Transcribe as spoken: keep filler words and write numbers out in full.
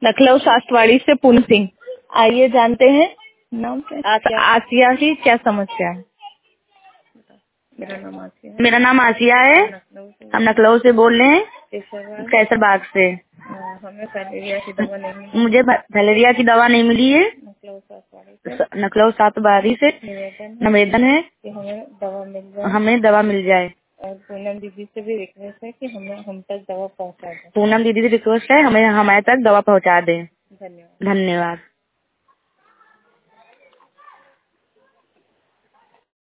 लखनऊ सासवाड़ी से पूनम सिंह। आइए जानते हैं नाम क्या? आसिया की क्या समस्या है? मेरा नाम आसिया है। मेरा नाम आसिया है। हम लखनऊ से बोल रहे हैं, कैसर बाग से। हमें फैलेरिया की दवा नहीं मिली। मुझे फैलेरिया की दवा नहीं मिली है। लखनऊ सातवाड़ी से लखनऊ सातवाड़ी से निवेदन है कि हमें दवा मिल जाए। हमें दवा मिल जाए। और पूनम दीदी से भी रिक्वेस्ट है कि हमें हम तक दवा पहुंचा दें। पूनम दीदी से रिक्वेस्ट है हमें हमारे तक दवा पहुंचा दें। धन्यवाद। धन्यवाद।